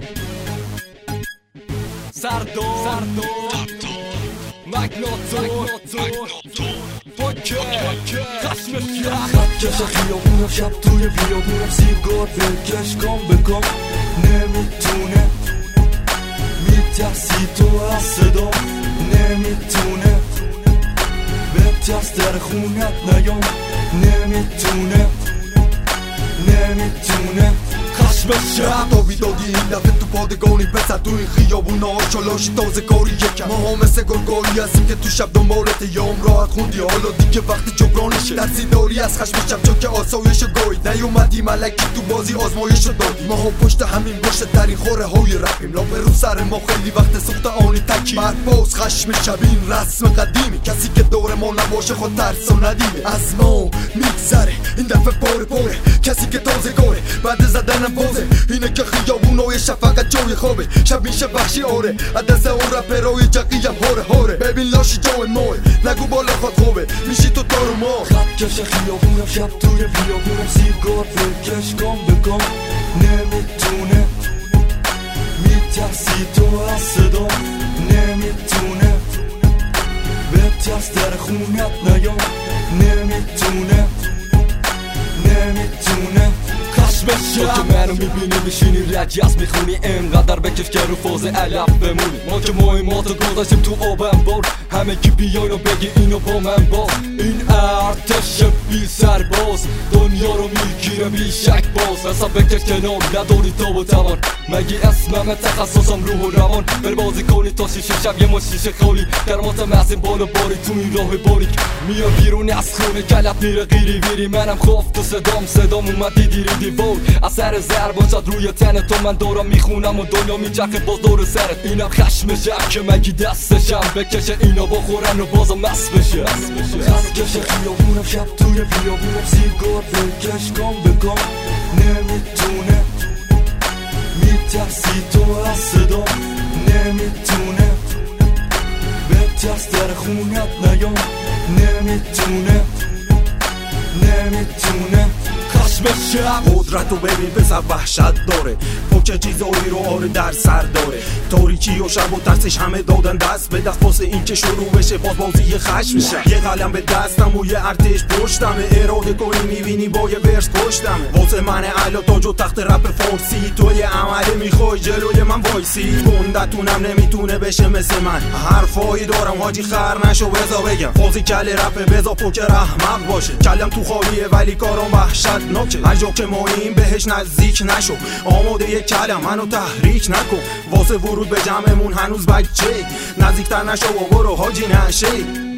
Sardo مگناتور خط کش خیابونم شب توی بیابونم سیگار بکش کام بکام نمیتونه میترسی تو از صدام نمیتونه بترس در خونت نیام نمیتونه خشم شب داویدادی این دفعه تو پادگانی پسر تو این خیابون آشالاشی تازه کاری یکم ما ها مثل گرگاری هستیم که تو شب دنبالت یام راحت خوندی حالا دیگه وقتی جبرانشه ترسی داری از خشم شب چون که آسایش گاهی نیومدی ملکی تو بازی آزمایش دادی ما ها پشت همین باشه ترین خوره های رپیم لاپه رو سر ما خیلی وقت سخت آنی تکی برپاس خشم شب این رسم قدیمی کسی که دور ما نباشه خود ترس و ندیمه از ما میگذره این دفعه پاره کسی که تازه گاره بعد زدنم بازه اینه که خیابونای شب فقط جای خوابه شب میشه وحشی آره عدس اون رپرای جقیم هاره ببین لاشی جای ماه نگو بالا خود خوبه میشی تو تارو ما خط کش خیابونم شب توی بیابونم سیگار بکش کام بکام نمیتونه میترسی تو از صدام نمیتونه بترس در خونت نیام نمیتونه تو که منو میبینی میشینی رجز میخونی انقدر بکش که رو فاز علف بمونی ما که مهماتو گذاشتیم تو آبم بار همه کی بیاین و بگی اینو با من باز این ارتش بی سرباز دنیا رو میگیره بی شک باز اصلا بکش کنار نداری تاب و توان مگی اسمم تخصصم روح و روان بر بازی کنی تا شیشه شب یه ما شیشه خالی گرمات محسن بالا باری تو این راه باریک میا بیرونی از خونه کلت میره غیری ویری منم خوف تو صدام اومدی دیری دیوار اثر ضربان شد روی تن تو من دارم میخونم و دنیا میچرخه باز دور سرت اینم خشم شب که مگی دستشم بکشه اینا بخورن و بازم مست بشه خط کش خیابونم شب توی بیابونم سیگار بکش کام بکام نمیتونه میترسی تو از صدام نمیتونه بترس در خونت نیام نمیتونه قدرت رو ببین پسر وحشت داره پوچه چیزایی رو آره در سر داره تاریکی و شب و ترسش همه دادن دست به دست واسه این که شروع بشه باز بازی خشم میشه یه قلم به دستم و یه ارتش پشتمه اراده کنی میبینی با یه ورس پشتمه واسه من علا تاج و تخت رپ فارسی تو یه عمله میخوای جلوی من وایسی گندتونم نمیتونه بشه مثل من حرفایی دارم حاجی خر نشو بزا بگم فازی کل رپ بزا پوکر احمق باشه کلم تو خالیه ولی کارم وحشتناکه هر جا که ماییم بهش نزدیک نشو آماده یک کلم منو تحریک نکن واسه ورود به جمعمون هنوز بچه نزدیکتر نشو و برو حاجی نشه